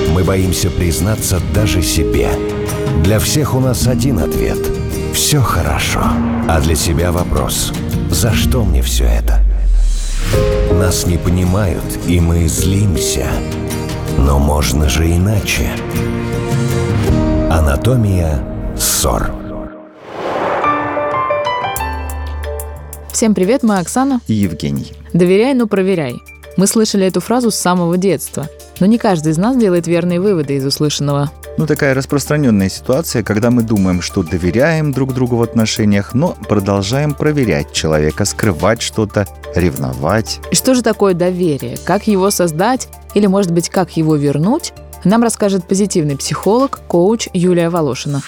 Мы боимся признаться даже себе. Для всех у нас один ответ – все хорошо. А для себя вопрос – за что мне все это? Нас не понимают, и мы злимся. Но можно же иначе. Анатомия ссор. Всем привет, мы Оксана и Евгений. Доверяй, но проверяй. Мы слышали эту фразу с самого детства, но не каждый из нас делает верные выводы из услышанного. Такая распространенная ситуация, когда мы думаем, что доверяем друг другу в отношениях, но продолжаем проверять человека, скрывать что-то, ревновать. И что же такое доверие? Как его создать? Или, может быть, как его вернуть? Нам расскажет позитивный психолог, коуч Юлия Волошина.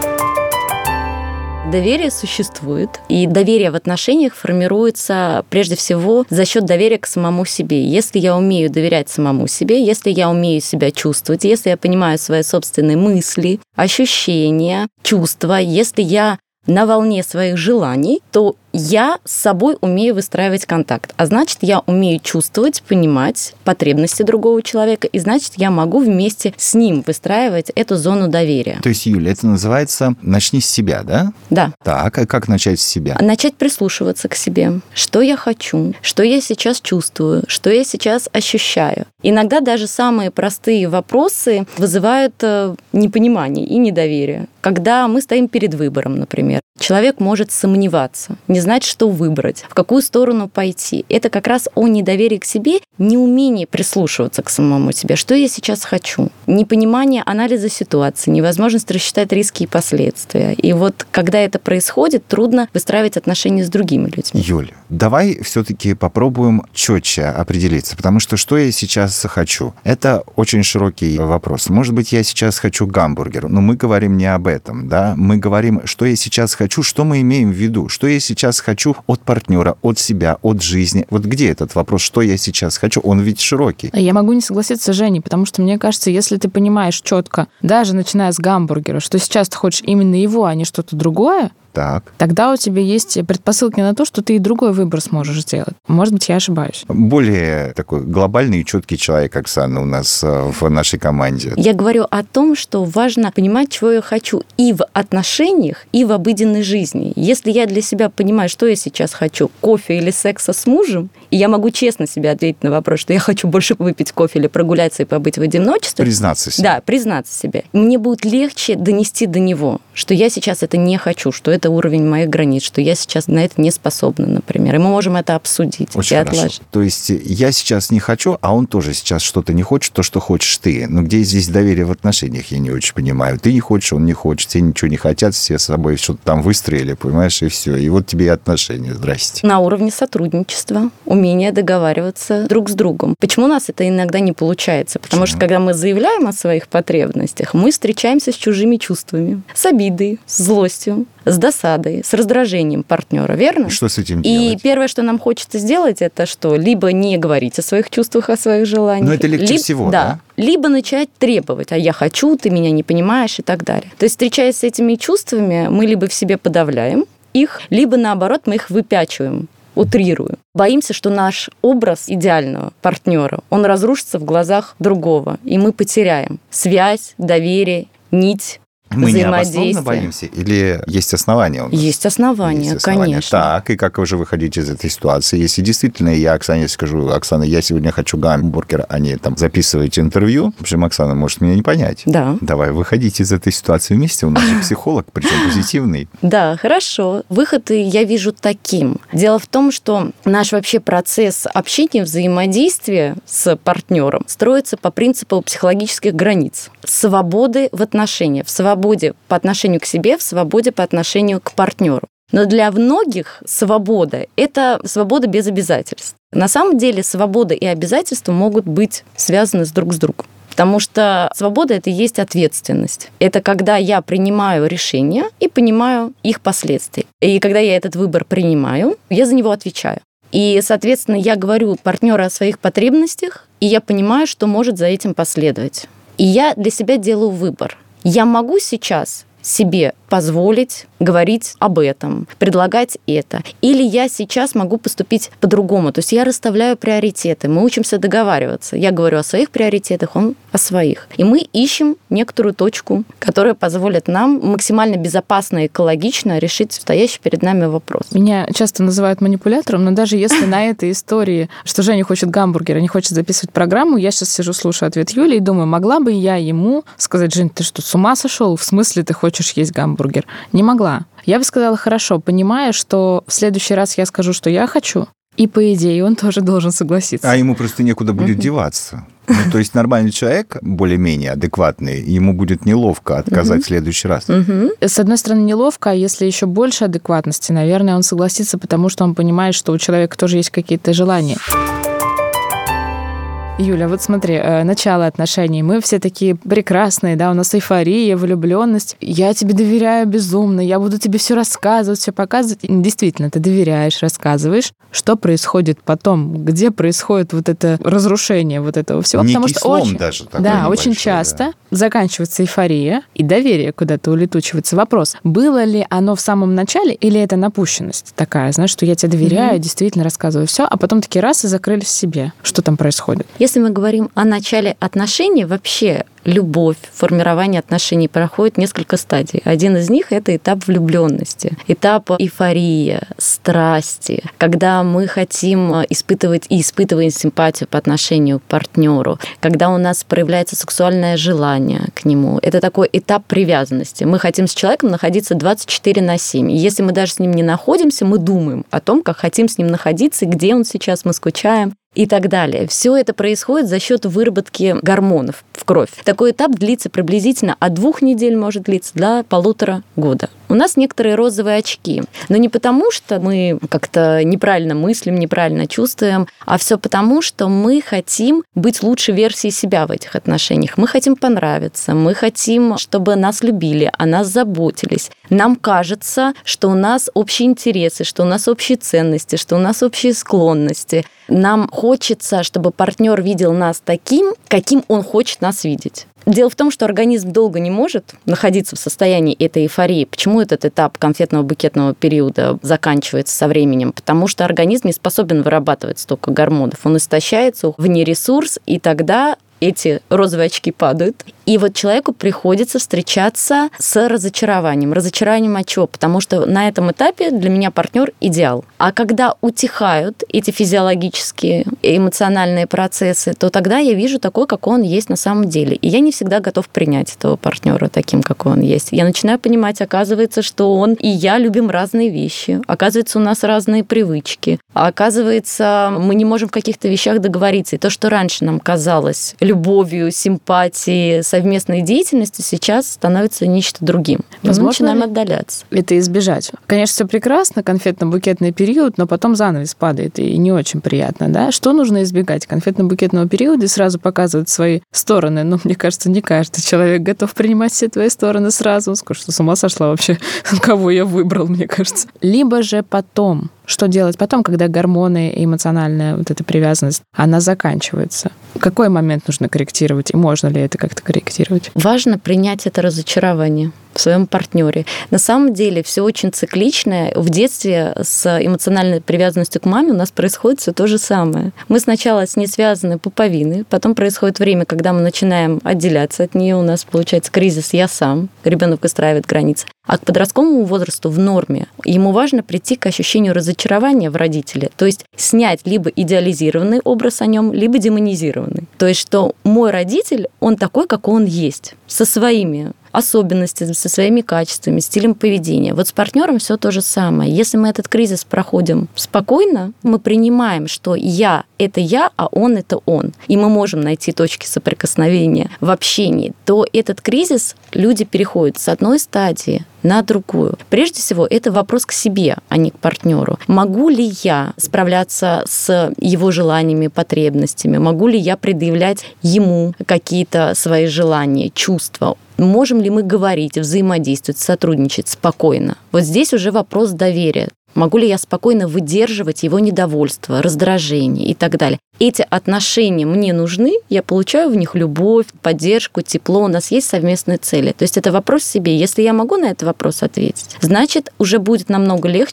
Доверие существует, и доверие в отношениях формируется прежде всего за счет доверия к самому себе. Если я умею доверять самому себе, если я умею себя чувствовать, если я понимаю свои собственные мысли, ощущения, чувства, если я на волне своих желаний, то я с собой умею выстраивать контакт. А значит, я умею чувствовать, понимать потребности другого человека, и значит, я могу вместе с ним выстраивать эту зону доверия. То есть, Юля, это называется «начни с себя», да? Да. Так, а как начать с себя? Начать прислушиваться к себе. Что я хочу, что я сейчас чувствую, что я сейчас ощущаю. Иногда даже самые простые вопросы вызывают непонимание и недоверие. Когда мы стоим перед выбором, например, человек может сомневаться, не знать, что выбрать, в какую сторону пойти. Это как раз о недоверии к себе, неумении прислушиваться к самому себе. Что я сейчас хочу? Непонимание анализа ситуации, невозможность рассчитать риски и последствия. И вот когда это происходит, трудно выстраивать отношения с другими людьми. Юль, давай все-таки попробуем четче определиться, потому что я сейчас хочу? Это очень широкий вопрос. Может быть, я сейчас хочу гамбургер, но мы говорим не об этом, да? Мы говорим, что я сейчас хочу, что мы имеем в виду, что я сейчас хочу от партнера, от себя, от жизни. Вот где этот вопрос, что я сейчас хочу? Он ведь широкий. Я могу не согласиться с Женей, потому что мне кажется, если ты понимаешь четко, даже начиная с гамбургера, что сейчас ты хочешь именно его, а не что-то другое, так. Тогда у тебя есть предпосылки на то, что ты и другой выбор сможешь сделать. Может быть, я ошибаюсь. Более такой глобальный и четкий человек, Оксана, у нас в нашей команде. Я говорю о том, что важно понимать, чего я хочу и в отношениях, и в обыденной жизни. Если я для себя понимаю, что я сейчас хочу, кофе или секса с мужем, и я могу честно себе ответить на вопрос, что я хочу больше выпить кофе или прогуляться и побыть в одиночестве. Признаться себе. Да, признаться себе. Мне будет легче донести до него, что я сейчас это не хочу, что это уровень моих границ, что я сейчас на это не способна, например. И мы можем это обсудить. Очень хорошо. То есть я сейчас не хочу, а он тоже сейчас что-то не хочет, то, что хочешь ты. Но где здесь доверие в отношениях, я не очень понимаю. Ты не хочешь, он не хочет, все ничего не хотят, все с собой что-то там выстроили, понимаешь, и все. И вот тебе и отношения. Здрасте. На уровне сотрудничества, умение договариваться друг с другом. Почему у нас это иногда не получается? Потому что, когда мы заявляем о своих потребностях, мы встречаемся с чужими чувствами, с обидой, с злостью, с досадой, с раздражением партнера, верно? Что с этим делать? И первое, что нам хочется сделать, это что? Либо не говорить о своих чувствах, о своих желаниях. Но это легче всего, да? Либо начать требовать, а я хочу, ты меня не понимаешь и так далее. То есть, встречаясь с этими чувствами, мы либо в себе подавляем их, либо, наоборот, мы их выпячиваем, утрируем. Боимся, что наш образ идеального партнера, он разрушится в глазах другого, и мы потеряем связь, доверие, нить. Мы необоснованно боимся? Или есть основания у нас? Есть основания, конечно. Так, и как уже выходить из этой ситуации? Если действительно я Оксане скажу, Оксана, я сегодня хочу гамбургер, а не там записываете интервью, в общем, Оксана может меня не понять. Да. Давай выходить из этой ситуации вместе, у нас же психолог, причем позитивный. Да, хорошо. Выход я вижу таким. Дело в том, что наш вообще процесс общения, взаимодействия с партнером строится по принципу психологических границ. Свободы в отношениях, в свободе по отношению к себе, в свободе по отношению к партнеру. Но для многих свобода – это свобода без обязательств. На самом деле свобода и обязательства могут быть связаны друг с другом. Потому что свобода – это и есть ответственность. Это когда я принимаю решения и понимаю их последствия. И когда я этот выбор принимаю, я за него отвечаю. И, соответственно, я говорю партнеру о своих потребностях, и я понимаю, что может за этим последовать. И я для себя делаю выбор. Я могу сейчас себе позволить говорить об этом, предлагать это. Или я сейчас могу поступить по-другому. То есть я расставляю приоритеты, мы учимся договариваться. Я говорю о своих приоритетах, он о своих. И мы ищем некоторую точку, которая позволит нам максимально безопасно и экологично решить стоящий перед нами вопрос. Меня часто называют манипулятором, но даже если на этой истории, что Женя хочет гамбургер, а не хочет записывать программу, я сейчас сижу, слушаю ответ Юли и думаю, могла бы я ему сказать: Жень, ты что, с ума сошел? В смысле ты хочешь есть гамбургер? Не могла. Я бы сказала: хорошо, понимая, что в следующий раз я скажу, что я хочу, и, по идее, он тоже должен согласиться. А ему просто некуда будет деваться. Ну, то есть нормальный человек, более-менее адекватный, ему будет неловко отказать в следующий раз. С одной стороны, неловко, а если еще больше адекватности, наверное, он согласится, потому что он понимает, что у человека тоже есть какие-то желания. Юля, вот смотри, начало отношений. Мы все такие прекрасные, да, у нас эйфория, влюбленность. Я тебе доверяю безумно, я буду тебе все рассказывать, все показывать. И действительно, ты доверяешь, рассказываешь. Что происходит потом? Где происходит вот это разрушение вот этого всего? Некий Потому что слом даже такой да, небольшой, очень часто да. заканчивается эйфория, и доверие куда-то улетучивается. Вопрос, было ли оно в самом начале, или это напущенность такая, знаешь, что я тебе доверяю, действительно рассказываю все, а потом такие раз и закрылись в себе. Что там происходит? Если мы говорим о начале отношений, вообще любовь, формирование отношений проходит несколько стадий. Один из них – это этап влюбленности, этап эйфории, страсти, когда мы хотим испытывать и испытываем симпатию по отношению к партнеру, когда у нас проявляется сексуальное желание к нему. Это такой этап привязанности. Мы хотим с человеком находиться 24/7. И если мы даже с ним не находимся, мы думаем о том, как хотим с ним находиться, где он сейчас, мы скучаем и так далее. Все это происходит за счет выработки гормонов в кровь. Такой этап длится приблизительно от 2 недель, может длиться до 1,5 года. У нас некоторые розовые очки. Но не потому, что мы как-то неправильно мыслим, неправильно чувствуем, а все потому, что мы хотим быть лучшей версией себя в этих отношениях. Мы хотим понравиться, мы хотим, чтобы нас любили, о нас заботились. Нам кажется, что у нас общие интересы, что у нас общие ценности, что у нас общие склонности. Нам хочется, чтобы партнер видел нас таким, каким он хочет нас видеть. Дело в том, что организм долго не может находиться в состоянии этой эйфории. Почему этот этап конфетно-букетного периода заканчивается со временем? Потому что организм не способен вырабатывать столько гормонов. Он истощается, вне ресурс, и тогда эти розовые очки падают. И вот человеку приходится встречаться с разочарованием. Разочарованием от чего? Потому что на этом этапе для меня партнер идеал. А когда утихают эти физиологические, эмоциональные процессы, то тогда я вижу такой, какой он есть на самом деле. И я не всегда готов принять этого партнера таким, какой он есть. Я начинаю понимать, оказывается, что он и я любим разные вещи. Оказывается, у нас разные привычки. А оказывается, мы не можем в каких-то вещах договориться. И то, что раньше нам казалось любовью, симпатией, совместной деятельностью, сейчас становится нечто другим. Возможно, мы начинаем отдаляться. Это избежать. Конечно, все прекрасно, конфетно-букетный период, но потом занавес падает, и не очень приятно, да? Что нужно избегать? Конфетно-букетного периода сразу показывают свои стороны. Но мне кажется, не каждый человек готов принимать все твои стороны сразу. Он скажет, что с ума сошла вообще, кого я выбрал, мне кажется. Либо же потом. Что делать потом, когда гормоны и эмоциональная вот эта привязанность, она заканчивается? Какой момент нужно корректировать? И можно ли это как-то корректировать? Важно принять это разочарование в своем партнере. На самом деле все очень цикличное. В детстве с эмоциональной привязанностью к маме у нас происходит все то же самое. Мы сначала с ней связаны пуповиной, потом происходит время, когда мы начинаем отделяться от нее, у нас получается кризис «я сам», ребенок выстраивает границы. А к подростковому возрасту в норме ему важно прийти к ощущению разочарования в родителе, то есть снять либо идеализированный образ о нем, либо демонизированный. То есть что мой родитель, он такой, какой он есть, со своими особенностями, со своими качествами, стилем поведения. Вот с партнером все то же самое. Если мы этот кризис проходим спокойно, мы принимаем, что я — это я, а он — это он, и мы можем найти точки соприкосновения в общении, то этот кризис люди переходят с одной стадии на другую. Прежде всего, это вопрос к себе, а не к партнеру. Могу ли я справляться с его желаниями, потребностями? Могу ли я предъявлять ему какие-то свои желания, чувства? Можем ли мы говорить, взаимодействовать, сотрудничать спокойно? Вот здесь уже вопрос доверия. Могу ли я спокойно выдерживать его недовольство, раздражение и так далее? Эти отношения мне нужны, я получаю в них любовь, поддержку, тепло, у нас есть совместные цели. То есть это вопрос себе. Если я могу на этот вопрос ответить, значит, уже будет намного легче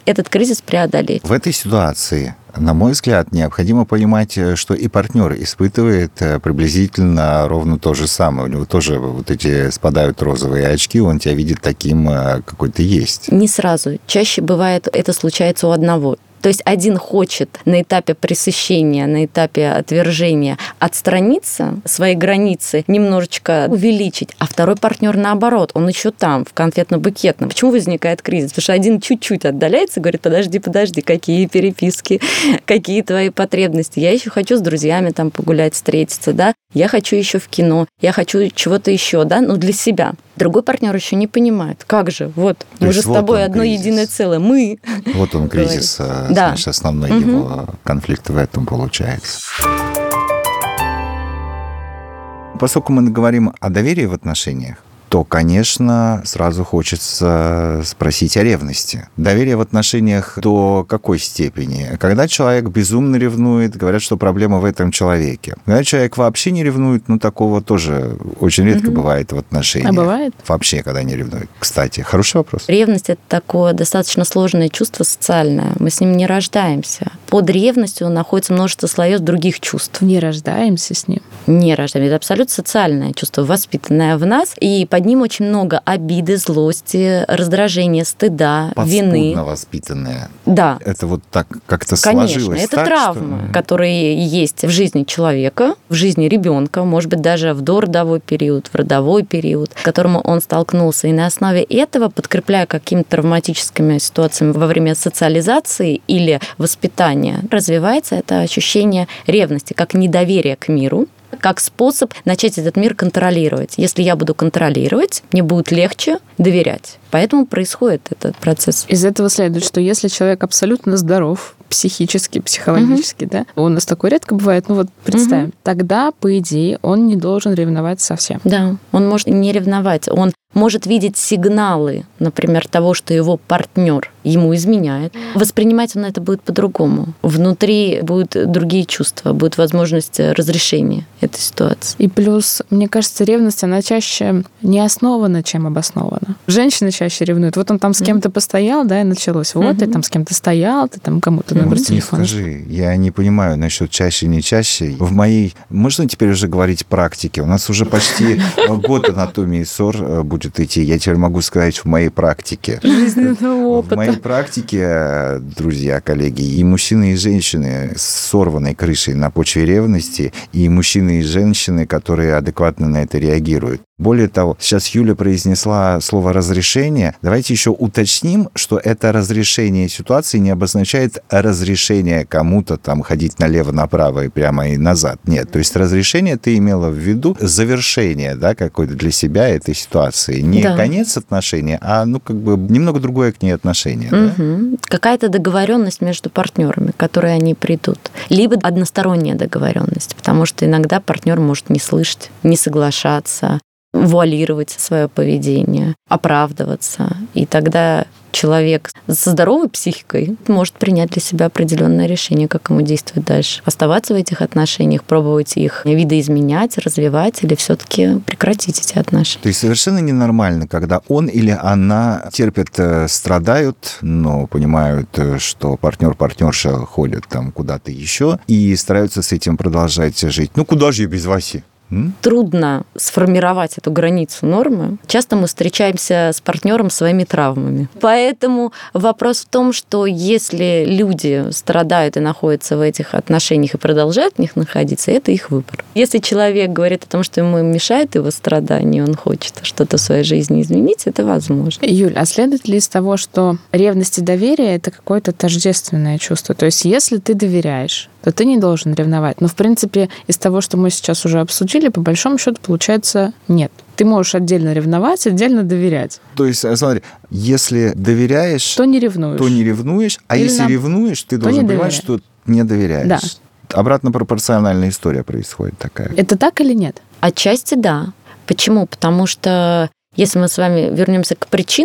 этот кризис преодолеть. В этой ситуации, на мой взгляд, необходимо понимать, что и партнер испытывает приблизительно ровно то же самое. У него тоже вот эти спадают розовые очки, он тебя видит таким, какой ты есть. Не сразу. Чаще бывает, это случается у одного. То есть один хочет на этапе пресыщения, на этапе отвержения отстраниться, свои границы немножечко увеличить, а второй партнер наоборот, он еще там, в конфетно-букетном. Почему возникает кризис? Потому что один чуть-чуть отдаляется, говорит, подожди, какие переписки, какие твои потребности. Я еще хочу с друзьями там погулять, встретиться, да, я хочу еще в кино, я хочу чего-то еще, да, ну для себя. Другой партнер еще не понимает, как же, вот, мы же с тобой одно единое целое, мы. Вот он кризис, значит, основной его конфликт в этом получается. Поскольку мы говорим о доверии в отношениях, то, конечно, сразу хочется спросить о ревности. Доверие в отношениях до какой степени? Когда человек безумно ревнует, говорят, что проблема в этом человеке. Когда человек вообще не ревнует, ну, такого тоже очень редко бывает в отношениях. А бывает? Вообще, когда не ревнует. Кстати, хороший вопрос. Ревность – это такое достаточно сложное чувство социальное. Мы с ним не рождаемся. Под ревностью находится множество слоев других чувств. Не рождаемся с ним. Не рождаемся. Это абсолютно социальное чувство, воспитанное в нас. И под ним очень много обиды, злости, раздражения, стыда, вины. Подспудно воспитанное. Да. Это вот так как-то Конечно, сложилось. это так, травмы, что... которые есть в жизни человека, в жизни ребенка, может быть, даже в дородовой период, в родовой период, к которому он столкнулся. И на основе этого, подкрепляя какими-то травматическими ситуациями во время социализации или воспитания, развивается это ощущение ревности, как недоверие к миру, как способ начать этот мир контролировать. Если я буду контролировать, мне будет легче доверять. Поэтому происходит этот процесс. Из этого следует, что если человек абсолютно здоров, психически, психологически, да, у нас такое редко бывает, ну вот представим, тогда, по идее, он не должен ревновать совсем. Да, он может не ревновать, он может видеть сигналы, например, того, что его партнер ему изменяет. Воспринимать он это будет по-другому. Внутри будут другие чувства, будет возможность разрешения этой ситуации. И плюс, мне кажется, ревность, она чаще не основана, чем обоснована. Женщины чаще ревнуют. Вот он там с кем-то постоял, да, и началось. Вот ты там с кем-то стоял, ты там кому-то номер телефона. Не скажи, я не понимаю насчет чаще, не чаще. В моей, можно теперь уже говорить практике? У нас уже почти год анатомии ссор будет идти. Я теперь могу сказать, в моей практике. Жизненного опыта. В моей практике, друзья, коллеги, и мужчины, и женщины с сорванной крышей на почве ревности, и мужчины, и женщины, которые адекватно на это реагируют. Более того, сейчас Юля произнесла слово «разрешение». Давайте еще уточним, что это разрешение ситуации не обозначает разрешение кому-то там ходить налево-направо и прямо и назад. Нет, то есть разрешение ты имела в виду завершение, да, какое-то для себя этой ситуации. Не конец отношений, а, ну, как бы немного другое к ней отношение. Да? Какая-то договоренность между партнерами, к которой они придут. Либо односторонняя договоренность, потому что иногда партнер может не слышать, не соглашаться, вуалировать свое поведение, оправдываться. И тогда человек со здоровой психикой может принять для себя определенное решение, как ему действовать дальше. Оставаться в этих отношениях, пробовать их видоизменять, развивать или все-таки прекратить эти отношения. То есть совершенно ненормально, когда он или она терпят, страдают, но понимают, что партнерша ходят там куда-то еще и стараются с этим продолжать жить. Ну, куда же я без Васи? Трудно сформировать эту границу нормы. Часто мы встречаемся с партнером своими травмами. Поэтому вопрос в том, что если люди страдают и находятся в этих отношениях и продолжают в них находиться, это их выбор. Если человек говорит о том, что ему мешает его страдание, он хочет что-то в своей жизни изменить, это возможно. Юль, а следует ли из того, что ревность и доверие – это какое-то тождественное чувство? То есть если ты доверяешь, то ты не должен ревновать. Но, в принципе, из того, что мы сейчас уже обсудили, по большому счету, получается, нет. Ты можешь отдельно ревновать, отдельно доверять. То есть, смотри, если доверяешь, то не ревнуешь. А или если ревнуешь, ты должен понимать, что не доверяешь. Да. Обратно пропорциональная история происходит такая. Это так или нет? Отчасти да. Почему? Потому что если мы с вами вернемся к причинам,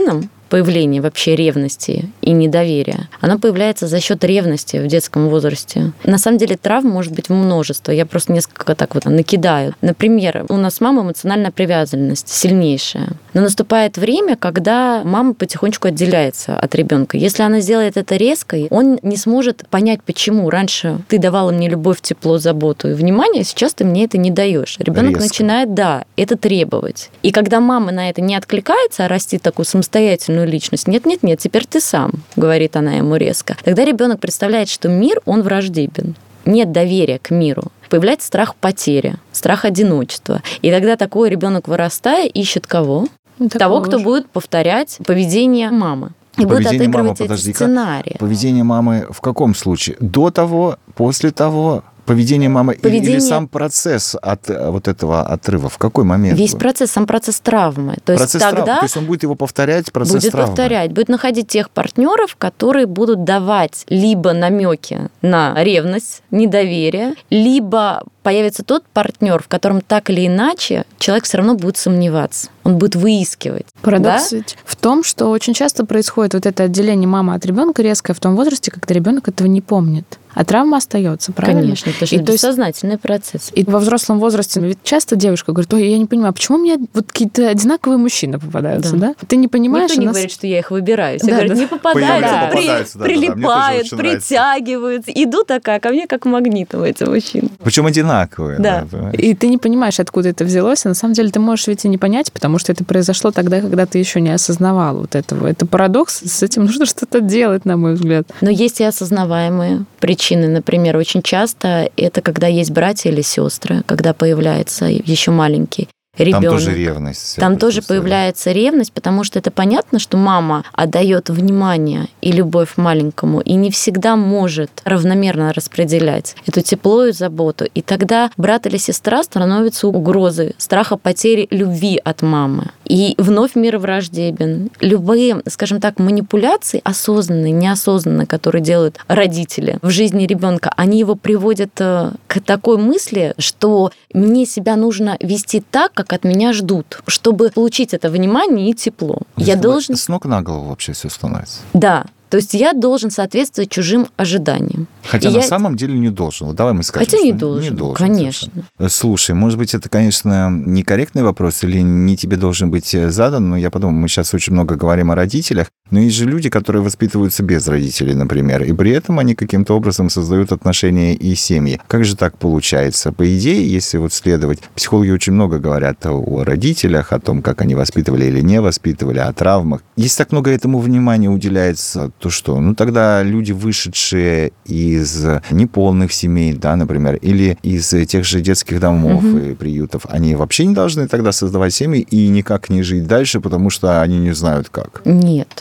появления вообще ревности и недоверия, оно появляется за счет ревности в детском возрасте. На самом деле травм может быть множество. Я просто несколько так вот накидаю. Например, у нас с мамой эмоциональная привязанность сильнейшая. Но наступает время, когда мама потихонечку отделяется от ребенка. Если она сделает это резко, он не сможет понять, почему раньше ты давала мне любовь, тепло, заботу и внимание, сейчас ты мне это не даешь. Ребенок начинает, это требовать. И когда мама на это не откликается, а растит такую самостоятельную личность, нет, теперь ты сам, говорит она ему резко. Тогда ребенок представляет, что мир, он враждебен. Нет доверия к миру. Появляется страх потери, страх одиночества. И тогда такой ребенок, вырастая, ищет кого? Того, кто будет повторять поведение мамы. И будет отыгрывать эти сценарии. Поведение мамы в каком случае? До того, после того? Поведение мамы или сам процесс от вот этого отрыва? В какой момент? Весь процесс, сам процесс травмы. То есть тогда то есть он будет его повторять, процесс травмы? Будет повторять, будет находить тех партнеров, которые будут давать либо намеки на ревность, недоверие, либо появится тот партнер, в котором так или иначе человек все равно будет сомневаться. Он будет выискивать. Парадокс ведь в том, что очень часто происходит вот это отделение мамы от ребенка резкое в том возрасте, когда ребенок этого не помнит. А травма остается, правильно? Конечно, это же бессознательный процесс. И во взрослом возрасте ведь часто девушка говорит: ой, я не понимаю, почему мне вот какие-то одинаковые мужчины попадаются, да? Ты не понимаешь... Никто не говорит, что я их выбираю. Все говорят, не попадаются, прилипают, притягиваются. Иду такая, ко мне как магнитом эти мужчины. Причем одинаковые. Да. И ты не понимаешь, откуда это взялось, а на самом деле ты можешь ведь и не понять, потому что это произошло тогда, когда ты еще не осознавал вот этого. Это парадокс, с этим нужно что-то делать, на мой взгляд. Но есть и осознаваемые причины. Например, очень часто это когда есть братья или сестры, когда появляется еще маленький ребенок. Там тоже ревность. Там тоже появляется ревность, потому что это понятно, что мама отдает внимание и любовь маленькому и не всегда может равномерно распределять эту тепло и заботу. И тогда брат или сестра становятся угрозой страха потери любви от мамы. И вновь мир враждебен. Любые, скажем так, манипуляции, осознанные, неосознанные, которые делают родители в жизни ребенка, они его приводят к такой мысли, что мне себя нужно вести так, как от меня ждут, чтобы получить это внимание и тепло. Я должен... С ног на голову вообще все становится. Да. То есть я должен соответствовать чужим ожиданиям. Хотя на самом деле не должен. Давай мы скажем, хотя не должен, конечно. Совершенно. Слушай, может быть, это, конечно, некорректный вопрос или не тебе должен быть задан, но я подумал, мы сейчас очень много говорим о родителях, но есть же люди, которые воспитываются без родителей, например, и при этом они каким-то образом создают отношения и семьи. Как же так получается? По идее, если вот следовать, психологи очень много говорят о родителях, о том, как они воспитывали или не воспитывали, о травмах. Если так много этому внимания уделяется, то что? Ну, тогда люди, вышедшие из неполных семей, да, например, или из тех же детских домов и приютов, они вообще не должны тогда создавать семьи и никак не жить дальше, потому что они не знают как? Нет.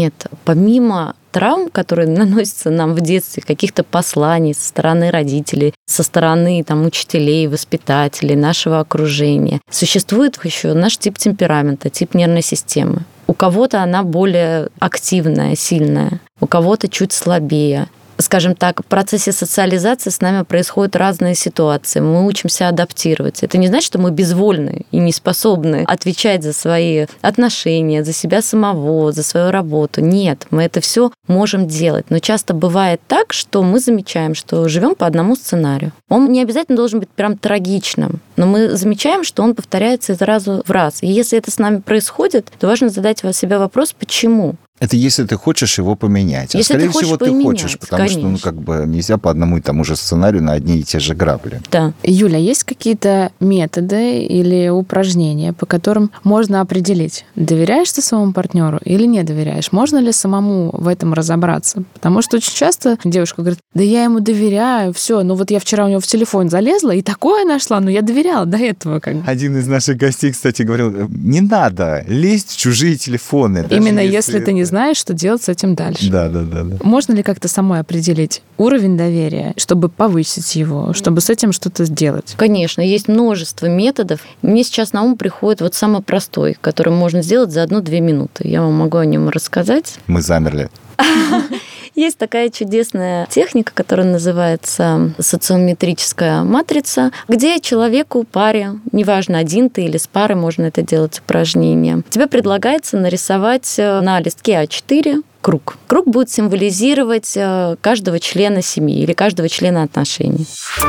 Помимо травм, которые наносятся нам в детстве, каких-то посланий со стороны родителей, со стороны учителей, воспитателей, нашего окружения, существует еще наш тип темперамента, тип нервной системы. У кого-то она более активная, сильная, у кого-то чуть слабее. Скажем так, в процессе социализации с нами происходят разные ситуации. Мы учимся адаптировать. Это не значит, что мы безвольны и не способны отвечать за свои отношения, за себя самого, за свою работу. Нет, мы это все можем делать. Но часто бывает так, что мы замечаем, что живем по одному сценарию. Он не обязательно должен быть прям трагичным, но мы замечаем, что он повторяется из раза в раз. И если это с нами происходит, то важно задать себе вопрос, почему. Это если ты хочешь его поменять. Если скорее всего, ты хочешь, потому конечно. что нельзя по одному и тому же сценарию на одни и те же грабли. Да. Юля, есть какие-то методы или упражнения, по которым можно определить, доверяешь ты своему партнеру или не доверяешь? Можно ли самому в этом разобраться? Потому что очень часто девушка говорит: да я ему доверяю, все, ну вот я вчера у него в телефон залезла и такое нашла, но я доверяла до этого. Один из наших гостей, кстати, говорил: не надо лезть в чужие телефоны. Именно если ты не знаешь, что делать с этим дальше. Да. Можно ли как-то самой определить уровень доверия, чтобы повысить его, чтобы с этим что-то сделать? Конечно, есть множество методов. Мне сейчас на ум приходит самый простой, который можно сделать за 1-2 минуты. Я вам могу о нем рассказать. Мы замерли. Есть такая чудесная техника, которая называется социометрическая матрица, где человеку, паре, неважно, один ты или с парой, можно это делать упражнение, тебе предлагается нарисовать на листке А4 круг. Круг будет символизировать каждого члена семьи или каждого члена отношений.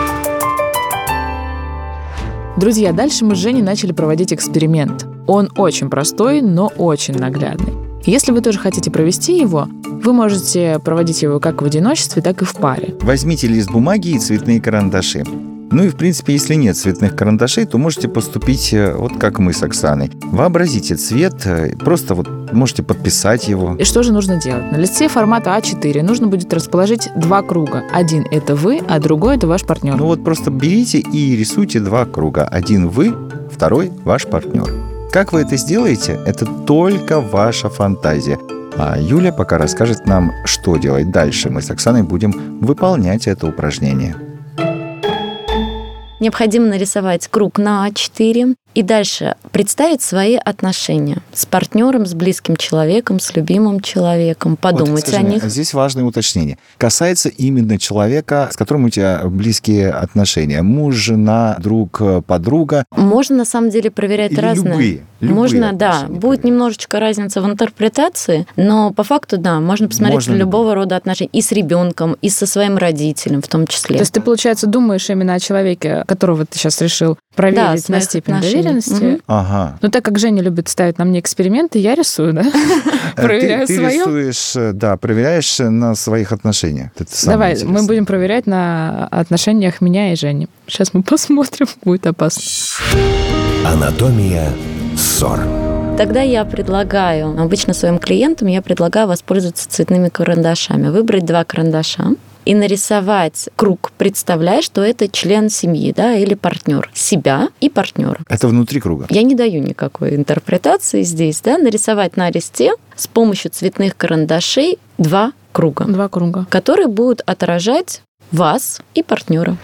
Друзья, дальше мы с Женей начали проводить эксперимент. Он очень простой, но очень наглядный. Если вы тоже хотите провести его, вы можете проводить его как в одиночестве, так и в паре. Возьмите лист бумаги и цветные карандаши. Ну и, в принципе, если нет цветных карандашей, то можете поступить вот как мы с Оксаной. Вообразите цвет, просто вот можете подписать его. И что же нужно делать? На листе формата А4 нужно будет расположить 2 круга. Один – это вы, а другой – это ваш партнер. Ну вот просто берите и рисуйте 2 круга. Один вы, второй ваш партнер. Как вы это сделаете, это только ваша фантазия. А Юля пока расскажет нам, что делать дальше. Мы с Оксаной будем выполнять это упражнение. Необходимо нарисовать круг на А4 и дальше представить свои отношения с партнером, с близким человеком, с любимым человеком, подумать вот, скажи, о них. Здесь важное уточнение. Касается именно человека, с которым у тебя близкие отношения. Муж, жена, друг, подруга. Можно, на самом деле, проверять Или разное. любые Можно, да. отношения Будет проверять. немножечко разница в интерпретации, но по факту, да, можно посмотреть любого рода отношения и с ребенком, и со своим родителем в том числе. То есть ты, получается, думаешь именно о человеке, которого ты сейчас решил проверить на степень доверенности. Ага. Но так как Женя любит ставить на мне эксперименты, я рисую, да? Проверяю Ты своё. рисуешь, да, проверяешь на своих отношениях. Это самое Давай, интересное. мы будем проверять на отношениях меня и Жени. Сейчас мы посмотрим, будет опасно. Анатомия ссор. Тогда я предлагаю, обычно своим клиентам я предлагаю воспользоваться цветными карандашами. Выбрать 2 карандаша и нарисовать круг, представляя, что это член семьи, да, или партнер, себя и партнера. Это внутри круга. Я не даю никакой интерпретации здесь, да, нарисовать на листе с помощью цветных карандашей 2 круга, 2 круга. которые будут отражать вас и партнера.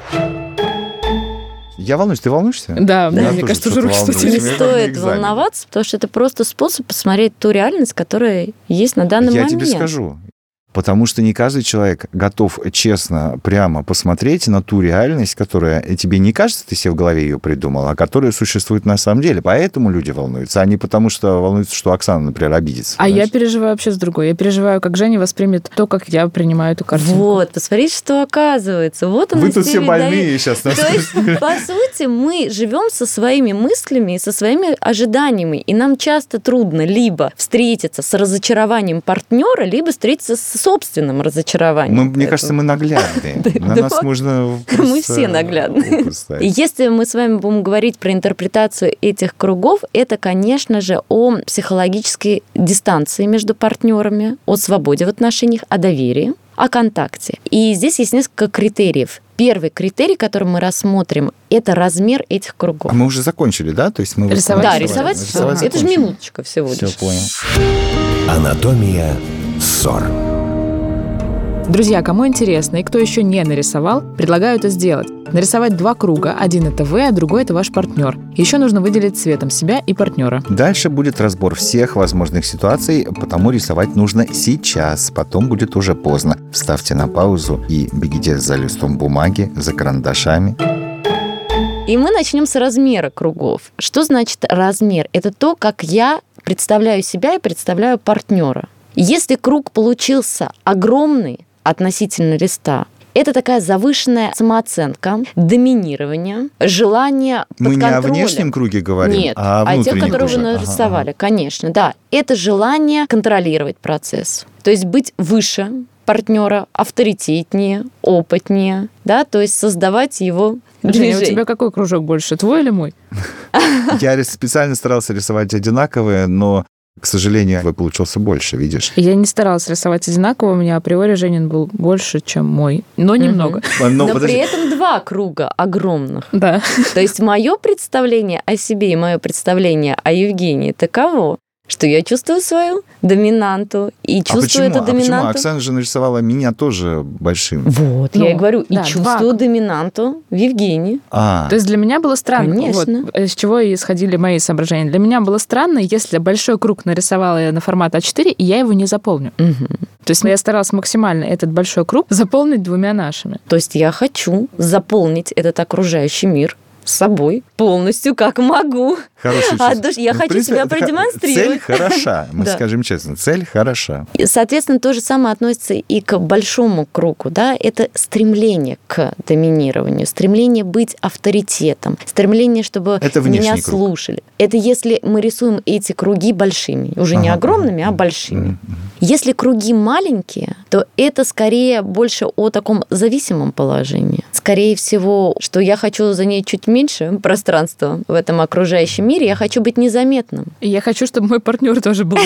Я волнуюсь, ты волнуешься? Да, Я мне тоже кажется, что-то уже волнуюсь. что-то Не У меня как на стоит экзамене. волноваться, потому что это просто способ посмотреть ту реальность, которая есть на данный Я момент. тебе скажу. Потому что не каждый человек готов честно, прямо посмотреть на ту реальность, которая тебе не кажется, ты себе в голове ее придумал, а которая существует на самом деле. Поэтому люди волнуются, а не потому что волнуются, что Оксана, например, обидится. А я понимаешь? переживаю вообще с другой. Я переживаю, как Женя воспримет то, как я принимаю эту картинку. Вот, посмотрите, что оказывается. Вот она Вы тут все себе больные дает. сейчас. То есть, по сути, мы живем со своими мыслями и со своими ожиданиями, и нам часто трудно либо встретиться с разочарованием партнера, либо встретиться с собственным разочарованием. Мне кажется, мы наглядные. На Да нас вот. можно Мы просто все наглядные. представить. И если мы с вами будем говорить про интерпретацию этих кругов, это, конечно же, о психологической дистанции между партнерами, о свободе в отношениях, о доверии, о контакте. И здесь есть несколько критериев. Первый критерий, который мы рассмотрим, это размер этих кругов. А мы уже закончили, да? То есть мы Рисовать Да, всё. рисовать все. Рисовать Это же закончили. минуточка всего Все, лишь. понял. Анатомия ссор. Друзья, кому интересно и кто еще не нарисовал, предлагаю это сделать. Нарисовать 2 круга. Один это вы, а другой это ваш партнер. Еще нужно выделить цветом себя и партнера. Дальше будет разбор всех возможных ситуаций, потому рисовать нужно сейчас, потом будет уже поздно. Вставьте на паузу и бегите за листом бумаги, за карандашами. И мы начнем с размера кругов. Что значит размер? Это то, как я представляю себя и представляю партнера. Если круг получился огромный относительно листа, это такая завышенная самооценка, доминирование, желание под Мы не о контролем. внешнем круге говорим, Нет, а о те, внутреннем которые вы уже. Ага, нарисовали, ага. конечно, да. Это желание контролировать процесс. То есть быть выше партнера, авторитетнее, опытнее, да, то есть создавать его Женя, у движение. тебя какой кружок больше, твой или мой? Я специально старался рисовать одинаковые, но, к сожалению, получился больше, видишь? Я не старалась рисовать одинаково, у меня априори Женин был больше, чем мой, но немного. Но Но подожди. при этом 2 круга огромных. Да. То есть мое представление о себе и мое представление о Евгении таково, что я чувствую свою доминанту и чувствую эту доминанту. Почему? Оксана же нарисовала меня тоже большим. Вот, я и говорю, и чувствую доминанту в Евгении. То есть для меня было странно. Конечно. Вот, из чего и исходили мои соображения. Для меня было странно, если большой круг нарисовала я на формат А4, и я его не заполню. То есть я старалась максимально этот большой круг заполнить двумя нашими. То есть я хочу заполнить этот окружающий мир с собой полностью, как могу. Хороший Я хочу себя продемонстрировать. Цель хороша, мы скажем честно, цель хороша. И, соответственно, то же самое относится и к большому кругу, да, это стремление к доминированию, стремление быть авторитетом, стремление, чтобы меня слушали. Это если мы рисуем эти круги большими, уже не огромными, а большими. Если круги маленькие, то это скорее больше о таком зависимом положении. Скорее всего, что я хочу занять чуть меньше пространства в этом окружающем мире, я хочу быть незаметным. И я хочу, чтобы мой партнер тоже был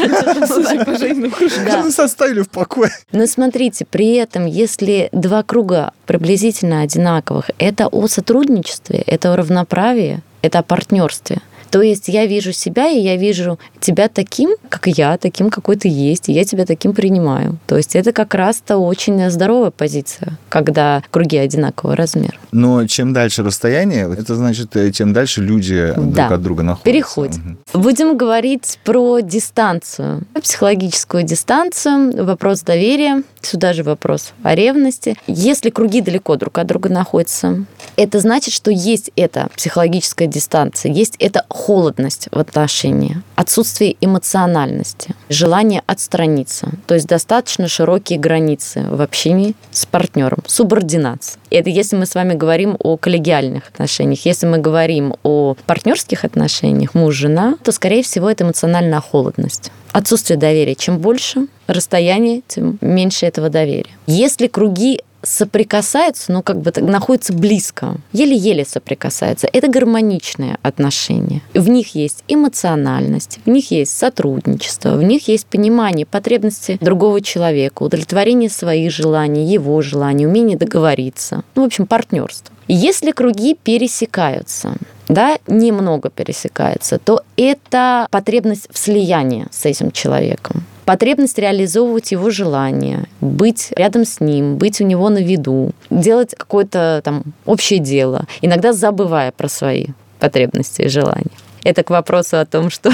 незаметным. Нас оставили в покое. Но смотрите, при этом, если два круга приблизительно одинаковых, это о сотрудничестве, это о равноправии, это о партнерстве. То есть я вижу себя, и я вижу тебя таким, как я, таким, какой ты есть, и я тебя таким принимаю. То есть это как раз-то очень здоровая позиция, когда круги одинакового размера. Но чем дальше расстояние, это значит, тем дальше люди друг от друга находятся. Переход. Будем говорить про дистанцию, психологическую дистанцию, вопрос доверия, сюда же вопрос о ревности. Если круги далеко друг от друга находятся, это значит, что есть эта психологическая дистанция, есть эта холодность в отношении, отсутствие эмоциональности, желание отстраниться. То есть достаточно широкие границы в общении с партнером, субординация. Это если мы с вами говорим о коллегиальных отношениях. Если мы говорим о партнерских отношениях, муж-жена, то, скорее всего, это эмоциональная холодность. Отсутствие доверия. Чем больше расстояние, тем меньше этого доверия. Если круги соприкасаются, находятся близко, еле-еле соприкасаются. Это гармоничные отношения. В них есть эмоциональность, в них есть сотрудничество, в них есть понимание потребностей другого человека, удовлетворение своих желаний, его желаний, умение договориться. В общем, партнерство. Если круги пересекаются, немного пересекаются, то это потребность в слиянии с этим человеком. Потребность реализовывать его желания, быть рядом с ним, быть у него на виду, делать какое-то общее дело, иногда забывая про свои потребности и желания. Это к вопросу о том, что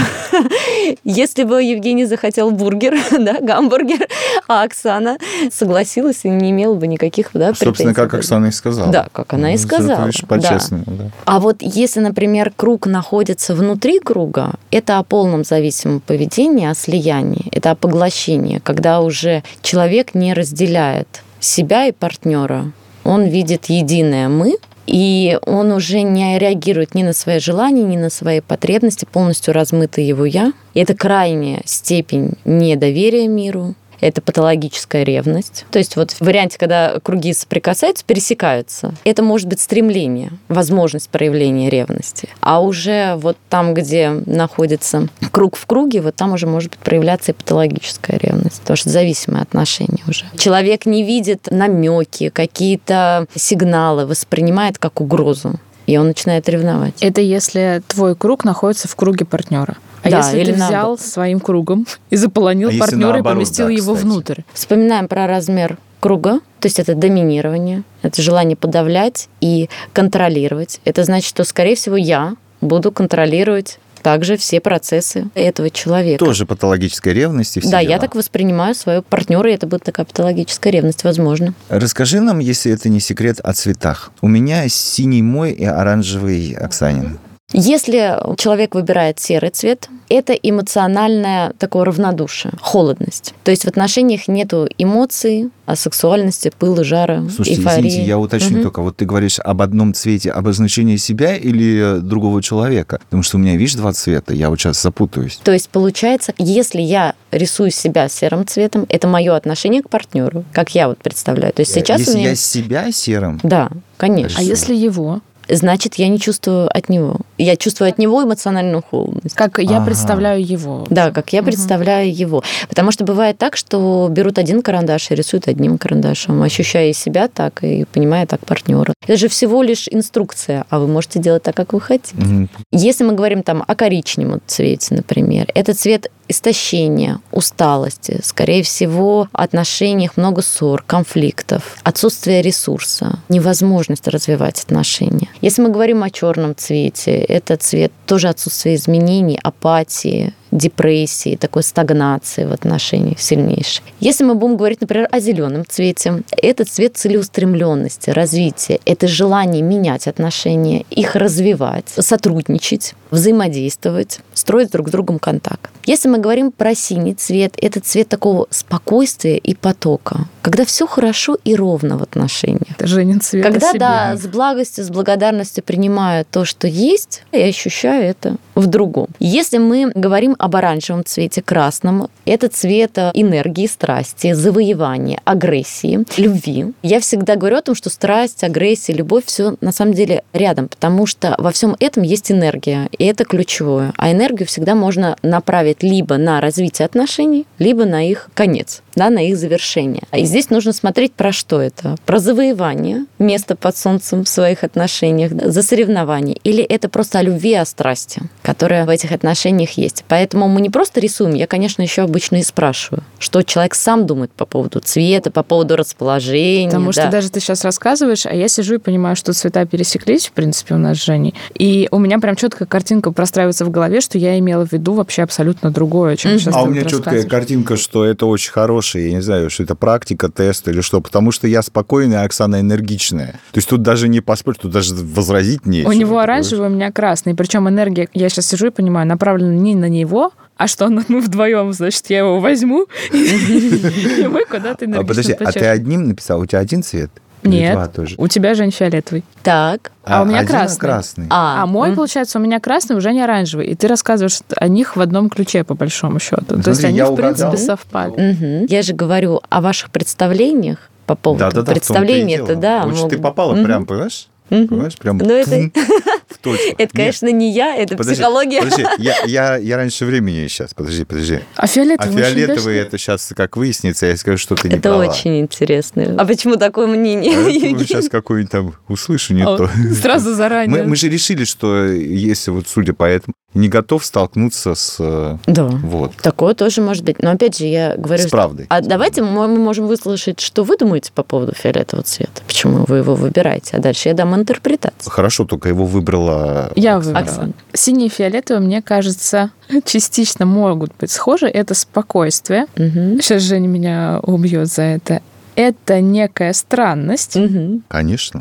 если бы Евгений захотел бургер, гамбургер, а Оксана согласилась и не имела бы никаких претензий. Собственно, как Оксана и сказала. Да, как она и сказала. По-честному, да. А вот если, например, круг находится внутри круга, это о полном зависимом поведении, о слиянии, это о поглощении, когда уже человек не разделяет себя и партнера, он видит единое «мы», и он уже не реагирует ни на свои желания, ни на свои потребности, полностью размыто его «я». И это крайняя степень недоверия миру, это патологическая ревность. То есть вот в варианте, когда круги соприкасаются, пересекаются, это может быть стремление, возможность проявления ревности. А уже вот там, где находится круг в круге, вот там уже может проявляться и патологическая ревность, потому что зависимые отношения уже. Человек не видит намеки, какие-то сигналы, воспринимает как угрозу, и он начинает ревновать. Это если твой круг находится в круге партнера. А если ты взял своим кругом и заполонил партнера и поместил его внутрь? Вспоминаем про размер круга, то есть это доминирование, это желание подавлять и контролировать. Это значит, что, скорее всего, я буду контролировать также все процессы этого человека. Тоже патологическая ревность и все дела. Я так воспринимаю своего партнера, и это будет такая патологическая ревность, возможно. Расскажи нам, если это не секрет, о цветах. У меня синий мой и оранжевый Оксанин. Если человек выбирает серый цвет, это эмоциональное такое равнодушие, холодность. То есть в отношениях нету эмоций, сексуальности, пыла, жара, слушайте, эйфории. Извините, я уточню только. Вот ты говоришь об одном цвете, обозначение себя или другого человека? Потому что у меня, видишь, два цвета, я вот сейчас запутаюсь. То есть получается, если я рисую себя серым цветом, это мое отношение к партнеру, как я вот представляю. То есть сейчас если у меня... я себя серым? Да, конечно. А если его? значит, я не чувствую от него. Я чувствую от него эмоциональную холодность. Как я представляю его. Да, как я представляю его. Потому что бывает так, что берут один карандаш и рисуют одним карандашом, ощущая себя так и понимая так партнера. Это же всего лишь инструкция, а вы можете делать так, как вы хотите. Если мы говорим там о коричневом цвете, например, это цвет истощения, усталости, скорее всего, в отношениях много ссор, конфликтов, отсутствие ресурса, невозможность развивать отношения. Если мы говорим о черном цвете, это цвет тоже отсутствия изменений, апатии, депрессии, такой стагнации в отношениях сильнейшей. Если мы будем говорить, например, о зеленом цвете, это цвет целеустремленности, развития, это желание менять отношения, их развивать, сотрудничать, взаимодействовать, строить друг с другом контакт. Если мы говорим про синий цвет, это цвет такого спокойствия и потока, когда все хорошо и ровно в отношениях. Это Женин цвет. Когда, да, с благостью, с благодарностью принимаю то, что есть, и ощущаю это в другом. Если мы говорим об оранжевом цвете, красном, это цвет энергии, страсти, завоевания, агрессии, любви. Я всегда говорю о том, что страсть, агрессия, любовь — все на самом деле рядом, потому что во всем этом есть энергия, и это ключевое. А энергию всегда можно направить либо на развитие отношений, либо на их конец, да, на их завершение. И здесь нужно смотреть, про что это. Про завоевание, место под солнцем в своих отношениях, за соревнования, или это просто о любви, о страсти, которая в этих отношениях есть. Поэтому мы не просто рисуем, я, конечно, еще обычно и спрашиваю, что человек сам думает по поводу цвета, по поводу расположения. Потому что даже ты сейчас рассказываешь, а я сижу и понимаю, что цвета пересеклись, в принципе, у нас с Женей. И у меня прям четкая картинка простраивается в голове, что я имела в виду вообще абсолютно другое, чем сейчас ты у меня четкая картинка, что это очень хорошее, я не знаю, что это практика, тест или что, потому что я спокойная, а Оксана энергичная. То есть тут даже не поспорить, тут даже возразить нечего. У него оранжевый, у меня красный. Причем энергия, я сейчас сижу и понимаю, направлена не на него, а что мы вдвоем, значит, я его возьму, и мы куда-то энергично. Подожди, а ты одним написал? У тебя один цвет? Нет, у тебя, Жень, фиолетовый. Так. А у меня красный. А мой, получается, у меня красный, уже не оранжевый. И ты рассказываешь о них в одном ключе, по большому счету. То есть они, в принципе, совпали. Я же говорю о ваших представлениях по поводу представления-то, да. Очень ты попала прям, понимаешь? Понимаешь, прям в точку. Это, конечно, не я, это психология. Подожди, я раньше времени сейчас, подожди. А фиолетовый это сейчас, как выяснится, я скажу, что ты не права. Это очень интересно. А почему такое мнение? Я сейчас какое-нибудь там услышу не то. Сразу заранее. Мы же решили, что если вот судя по этому, не готов столкнуться с... Да, вот. Такое тоже может быть. Но опять же, я говорю... С правдой. А давайте мы можем выслушать, что вы думаете по поводу фиолетового цвета. Почему вы его выбираете. А дальше я дам интерпретацию. Хорошо, только его выбрала... Я выбрала. Оксана. Синий и фиолетовый, мне кажется, частично могут быть схожи. Это спокойствие. Сейчас Женя меня убьет за это. Это некая странность. Конечно.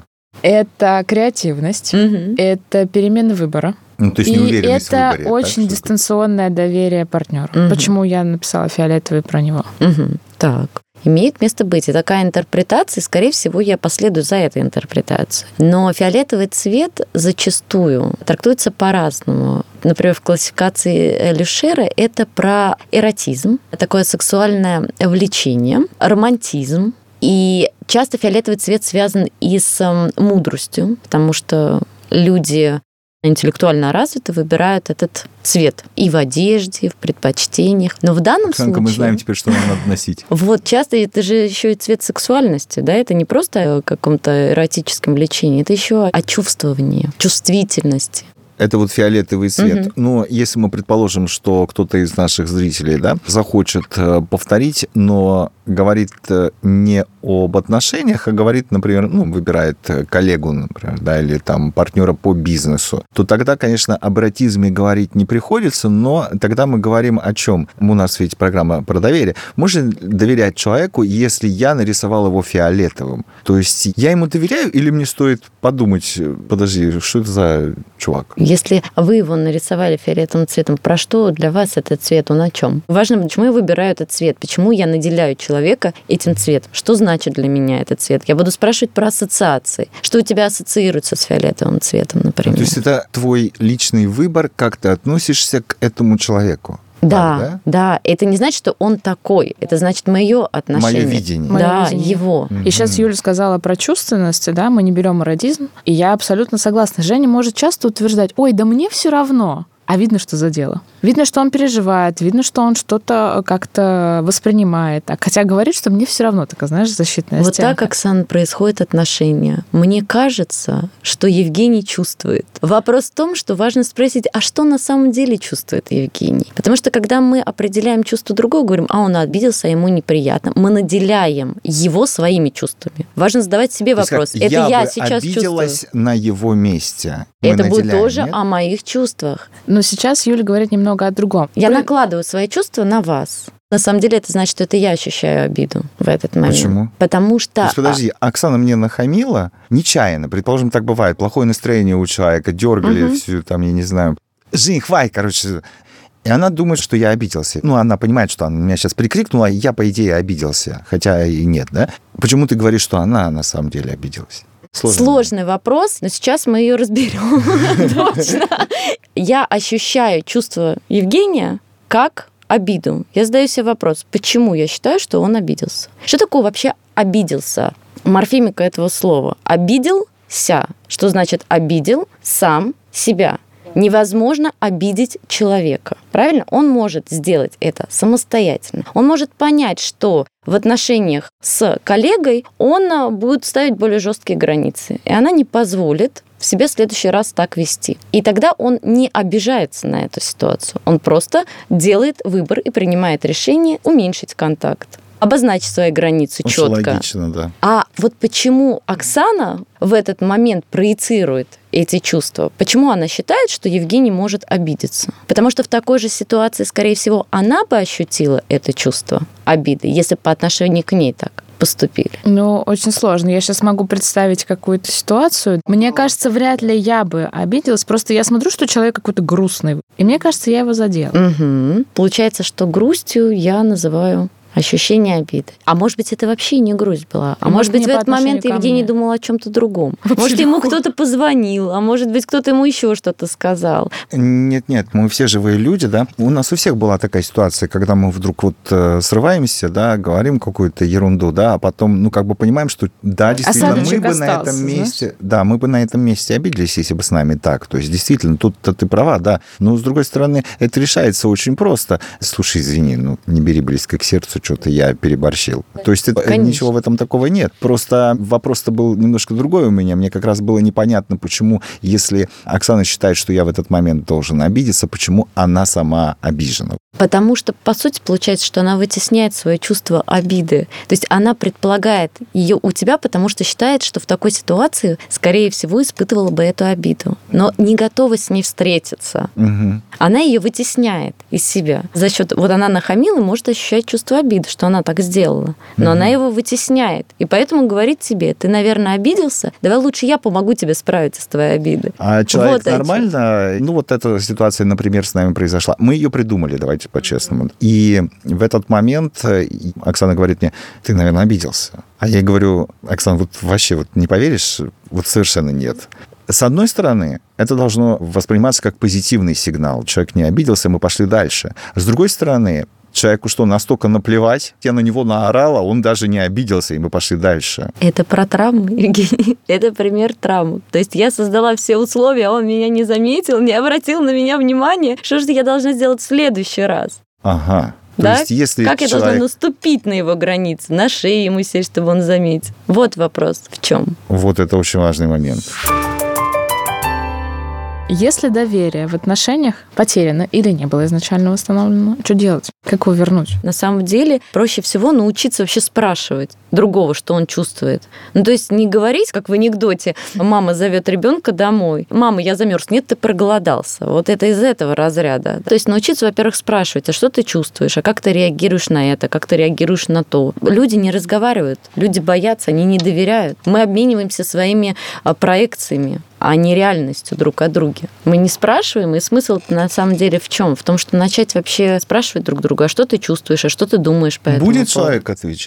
Это креативность. Это перемена выбора. Ну, то есть неуверенность в выборе. Это очень дистанционное доверие партнеру. Почему я написала фиолетовый про него? Так. Имеет место быть. И такая интерпретация, скорее всего, я последую за этой интерпретацией. Но фиолетовый цвет зачастую трактуется по-разному. Например, в классификации Люшера это про эротизм, такое сексуальное влечение, романтизм. И часто фиолетовый цвет связан и с мудростью, потому что люди интеллектуально развиты выбирают этот цвет и в одежде, и в предпочтениях. Но в данном случае... мы знаем теперь, что нам надо носить. Вот, часто это же еще и цвет сексуальности, да, это не просто о каком-то эротическом влечении, это еще о чувствовании, чувствительности. Это вот фиолетовый цвет. Но если мы предположим, что кто-то из наших зрителей, да, захочет повторить, но говорит не об отношениях, а говорит, например, выбирает коллегу, например, да, или там партнера по бизнесу, то тогда, конечно, об эротизме говорить не приходится, но тогда мы говорим о чем? У нас ведь программа про доверие. Можно доверять человеку, если я нарисовал его фиолетовым? То есть я ему доверяю или мне стоит подумать, подожди, что это за чувак? Если вы его нарисовали фиолетовым цветом, про что для вас этот цвет, он о чем? Важно, почему я выбираю этот цвет, почему я наделяю человека этим цветом, что значит для меня этот цвет. Я буду спрашивать про ассоциации. Что у тебя ассоциируется с фиолетовым цветом, например? То есть это твой личный выбор, как ты относишься к этому человеку? Так, Да. Это не значит, что он такой. Это значит мое отношение. Мое видение. Да, его. И сейчас Юля сказала про чувственность, да, мы не берем эротизм. И я абсолютно согласна. Женя может часто утверждать: ой, да мне все равно. А видно, что задело. Видно, что он переживает, видно, что он что-то как-то воспринимает. Хотя говорит, что мне все равно, такая, знаешь, защитная Вот стенка. так, Оксана, происходят отношения. Мне кажется, что Евгений чувствует. Вопрос в том, что важно спросить, а что на самом деле чувствует Евгений? Потому что когда мы определяем чувство другого, говорим, он обиделся, ему неприятно, мы наделяем его своими чувствами. Важно задавать себе вопрос. Это я сейчас обиделась чувствую. на его месте. Это будет тоже о моих чувствах. Но сейчас Юля говорит немного о другом. Я накладываю свои чувства на вас. На самом деле это значит, что это я ощущаю обиду в этот момент. Почему? Потому что... То есть, подожди, Оксана мне нахамила нечаянно, предположим, так бывает, плохое настроение у человека, дергали всю, там, я не знаю, Жень, хвай, короче. И она думает, что я обиделся. Она понимает, что она меня сейчас прикрикнула, и я, по идее, обиделся. Хотя и нет, да? Почему ты говоришь, что она на самом деле обиделась? Сложный вопрос, но сейчас мы ее разберем. Точно. Я ощущаю чувство Евгения как обиду. Я задаю себе вопрос, почему я считаю, что он обиделся? Что такое вообще обиделся? Морфемика этого слова. Обиделся. Что значит обидел сам себя? Невозможно обидеть человека. Правильно? Он может сделать это самостоятельно. Он может понять, что в отношениях с коллегой он будет ставить более жесткие границы, и она не позволит себя в следующий раз так вести. И тогда он не обижается на эту ситуацию. Он просто делает выбор и принимает решение уменьшить контакт, обозначить свои границы четко. Очень логично, да. А вот почему Оксана в этот момент проецирует эти чувства? Почему она считает, что Евгений может обидеться? Потому что в такой же ситуации, скорее всего, она бы ощутила это чувство обиды, если по отношению к ней так поступили. Очень сложно. Я сейчас могу представить какую-то ситуацию. Мне кажется, вряд ли я бы обиделась. Просто я смотрю, что человек какой-то грустный. И мне кажется, я его задела. Получается, что грустью я называю ощущение обиды. А может быть, это вообще не грусть была. А может быть, в этот момент Евгений думал о чем-то другом. Может, ему кто-то позвонил, а может быть, кто-то ему еще что-то сказал. Нет, мы все живые люди, да. У нас у всех была такая ситуация, когда мы вдруг срываемся, да, говорим какую-то ерунду, да, а потом, понимаем, что, да, действительно, мы бы на этом месте, да, мы бы на этом месте обиделись, если бы с нами так. То есть, действительно, тут-то ты права, да. Но, с другой стороны, это решается очень просто. Слушай, извини, не бери близко к сердцу, что-то я переборщил. То есть ничего в этом такого нет. Просто вопрос-то был немножко другой у меня. Мне как раз было непонятно, почему, если Оксана считает, что я в этот момент должен обидеться, почему она сама обижена. Потому что, по сути, получается, что она вытесняет свое чувство обиды. То есть она предполагает ее у тебя, потому что считает, что в такой ситуации, скорее всего, испытывала бы эту обиду, но не готова с ней встретиться. Она ее вытесняет из себя. За счет она нахамила, может ощущать чувство обиды, что она так сделала. Но она его вытесняет. И поэтому говорит тебе: ты, наверное, обиделся, давай лучше я помогу тебе справиться с твоей обидой. А человек нормально? Эта ситуация, например, с нами произошла. Мы ее придумали, давайте по-честному. И в этот момент Оксана говорит мне: ты, наверное, обиделся. А я говорю: Оксана, вообще не поверишь, совершенно нет. С одной стороны, это должно восприниматься как позитивный сигнал. Человек не обиделся, мы пошли дальше. С другой стороны, человеку что, настолько наплевать? Я на него наорала, он даже не обиделся, и мы пошли дальше. Это про травмы, Евгений. Это пример травмы. То есть я создала все условия, а он меня не заметил, не обратил на меня внимания. Что же я должна сделать в следующий раз? Ага. Да? То есть, если как я должна наступить на его границы, на шею ему сесть, чтобы он заметил? Вот вопрос в чем. Это очень важный момент. Если доверие в отношениях потеряно или не было изначально восстановлено, что делать? Как его вернуть? На самом деле, проще всего научиться вообще спрашивать другого, что он чувствует. То есть не говорить, как в анекдоте: мама зовет ребенка домой. Мама, я замерз. Нет, ты проголодался. Это из этого разряда. То есть научиться, во-первых, спрашивать: а что ты чувствуешь? А как ты реагируешь на это? Как ты реагируешь на то? Люди не разговаривают. Люди боятся, они не доверяют. Мы обмениваемся своими проекциями, а не реальностью друг о друге. Мы не спрашиваем, и смысл на самом деле в чем? В том, что начать вообще спрашивать друг друга: а что ты чувствуешь, а что ты думаешь по этому Будет поводу? человек отвечать?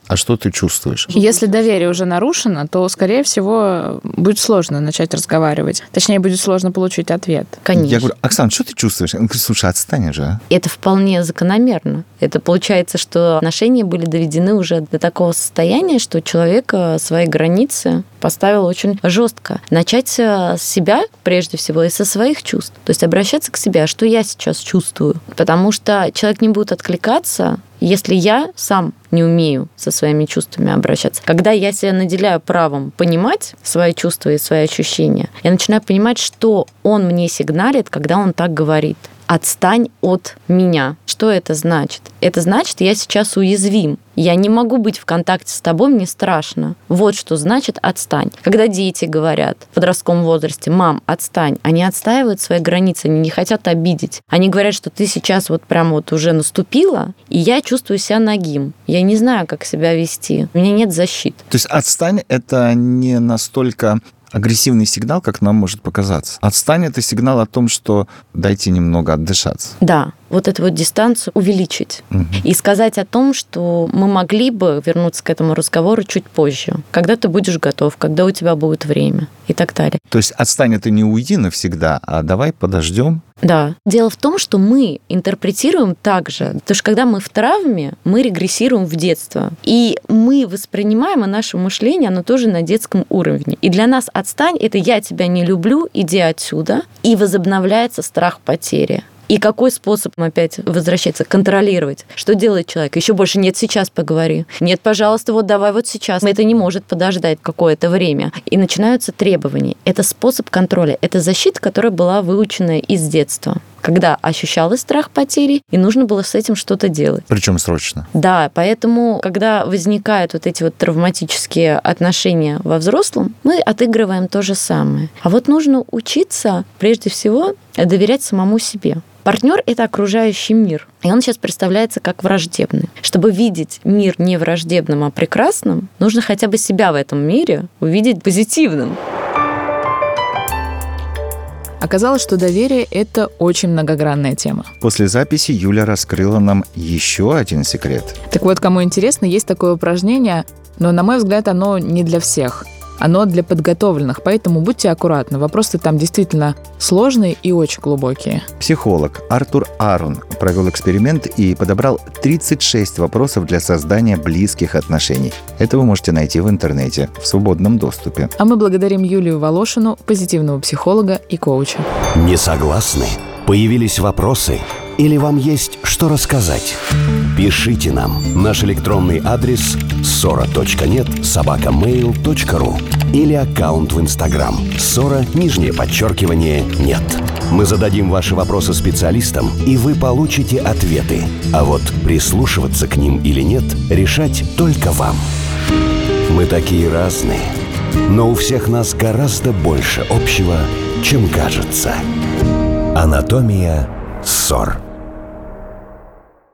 А что ты чувствуешь? Если доверие уже нарушено, то, скорее всего, будет сложно начать разговаривать. Точнее, будет сложно получить ответ. Конечно. Я говорю, Оксана, что ты чувствуешь? Он говорит, слушай, отстань же, а? Это вполне закономерно. Это получается, что отношения были доведены уже до такого состояния, что человек свои границы поставил очень жестко. Начать с себя, прежде всего, и со своих чувств. То есть обращаться к себе, что я сейчас чувствую. Потому что человек не будет откликаться, если я сам не умею со своими чувствами обращаться. Когда я себя наделяю правом понимать свои чувства и свои ощущения, я начинаю понимать, что он мне сигналит, когда он так говорит. Отстань от меня. Что это значит? Это значит, я сейчас уязвим. Я не могу быть в контакте с тобой, мне страшно. Вот что значит отстань. Когда дети говорят в подростковом возрасте: мам, отстань, они отстаивают свои границы, они не хотят обидеть. Они говорят, что ты сейчас вот прям вот уже наступила, и я чувствую себя нагим. Я не знаю, как себя вести. У меня нет защиты. То есть отстань — это не настолько агрессивный сигнал, как нам может показаться. Отстань — это сигнал о том, что дайте немного отдышаться. Да, вот эту вот дистанцию увеличить. И сказать о том, что мы могли бы вернуться к этому разговору чуть позже, когда ты будешь готов, когда у тебя будет время и так далее. То есть отстань — это не уйди навсегда, а давай подождем. Да. Дело в том, что мы интерпретируем так же, потому что когда мы в травме, мы регрессируем в детство. И мы воспринимаем, и наше мышление, оно тоже на детском уровне. И для нас отстань — это я тебя не люблю, иди отсюда. И возобновляется страх потери. И какой способ опять возвращается? Контролировать. Что делает человек? Еще больше: нет, сейчас поговори. Нет, пожалуйста, вот давай вот сейчас. Это не может подождать какое-то время. И начинаются требования. Это способ контроля. Это защита, которая была выучена из детства. Когда ощущалось страх потери, и нужно было с этим что-то делать. Причем срочно. Да, поэтому, когда возникают вот эти вот травматические отношения во взрослом, мы отыгрываем то же самое. А вот нужно учиться, прежде всего, доверять самому себе. Партнер — это окружающий мир, и он сейчас представляется как враждебный. Чтобы видеть мир не враждебным, а прекрасным, нужно хотя бы себя в этом мире увидеть позитивным. Оказалось, что доверие – это очень многогранная тема. После записи Юля раскрыла нам еще один секрет. Так вот, кому интересно, есть такое упражнение, но, на мой взгляд, оно не для всех. Оно для подготовленных, поэтому будьте аккуратны. Вопросы там действительно сложные и очень глубокие. Психолог Артур Арун провел эксперимент и подобрал 36 вопросов для создания близких отношений. Это вы можете найти в интернете в свободном доступе. А мы благодарим Юлию Волошину, позитивного психолога и коуча. Не согласны? Появились вопросы? Или вам есть что рассказать? Пишите нам. Наш электронный адрес ssora.net@mail.ru или аккаунт в Инстаграм @ssora_нет. Мы зададим ваши вопросы специалистам, и вы получите ответы. А вот прислушиваться к ним или нет, решать только вам. Мы такие разные, но у всех нас гораздо больше общего, чем кажется. Анатомия ссор.